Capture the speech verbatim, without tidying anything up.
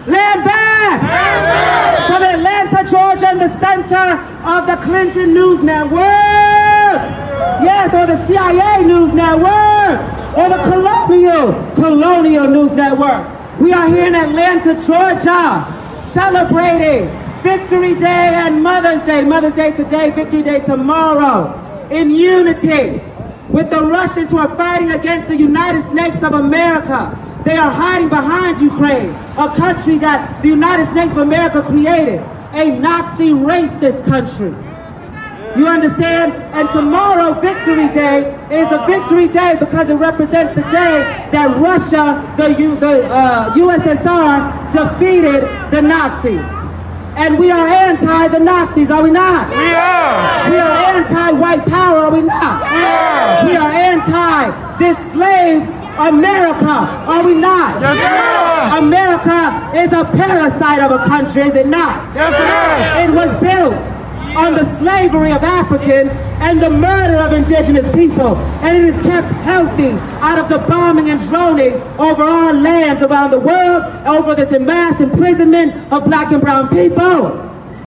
Land back! Land back! From Atlanta, Georgia, in the center of the Clinton News Network. Yes, or the C I A News Network, or the Colonial, Colonial News Network. We are here in Atlanta, Georgia, celebrating Victory Day and Mother's Day. Mother's Day today, Victory Day tomorrow, in unity with the Russians who are fighting against the United States of America. They are hiding behind Ukraine, a country that the United States of America created, a Nazi racist country. You understand? And tomorrow, Victory Day, is the Victory Day because it represents the day that Russia, the, U, the uh, U S S R, defeated the Nazis. And we are anti the Nazis, are we not? We are. We are anti-white power, are we not? We are. We are anti this slave America, are we not? Yes, we are. America is a parasite of a country, is it not? Yes, it is. It was built on the slavery of Africans and the murder of indigenous people. And it is kept healthy out of the bombing and droning over our lands around the world, over this mass imprisonment of black and brown people.